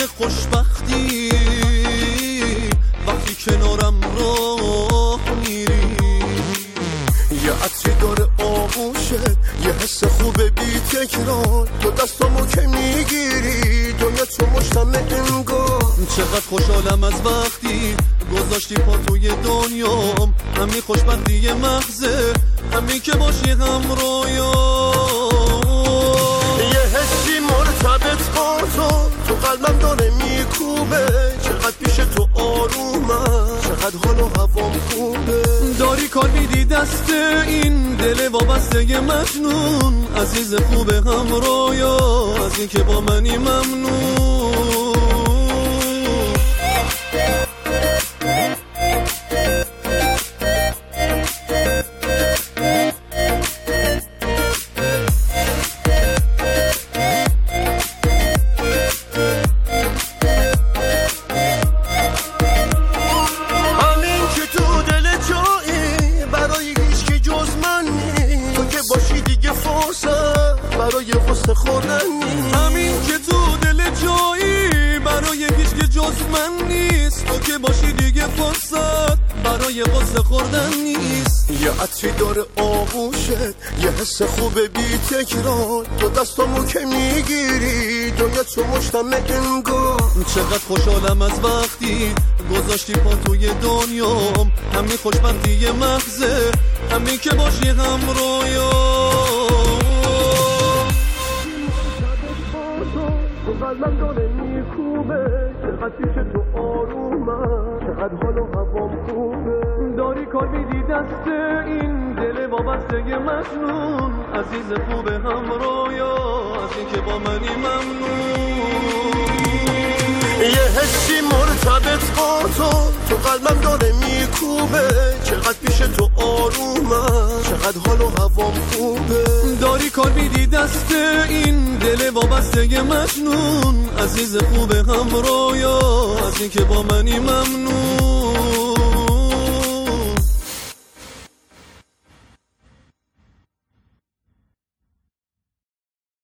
خوشبختی وقتی کنارم راه میری. یه عطری داره آغوشت، یه حس خوبه بی تکرار، تو دستامو که میگیری دنیا تو مشتم انگار. چقدر خوشحالم از وقتی گذاشتی پا توی دنیام، همین خوشبختی محضه، همین که باشی همراهام. یه حسی مرتبط با تو قلبم داره میکوبه، چقدر پیش تو آرومم، چقدر حال و هوام خوبه. داری کار میدی دست این دل وابسته مجنون، عزیز خوبه همرایا، از این که با منی ممنون. برای غصه خوردن نیست، همین که تو دل جایی برای هیچ که جز من نیست. تو که باشی دیگه فرصت برای غصه خوردن نیست. یه عطری داره آغوشت، یه حس خوبه بی تکرار، تو دستامو که میگیری دنیا تو مشتم انگار. چقدر خوشحالم از وقتی گذاشتی پا توی دنیام، همین خوشبختی محضه، همین که باشی همراهام. قلبم داره میکوبه، چقدر پیش تو آرومم، چقدر حال و هوام خوبه. داری کار میدی دست این دل وابسته مجنون، عزیز خوبه همرایا، از این که با منی ممنون. یه حسی مرتبط با تو قلبم داره میکوبه، چقدر پیش تو آرومم، چقدر حال و هوام خوبه. داری کار میدی دست این دل وابسته مجنون، عزیز خوبه همرایا، از این که با منی ممنون.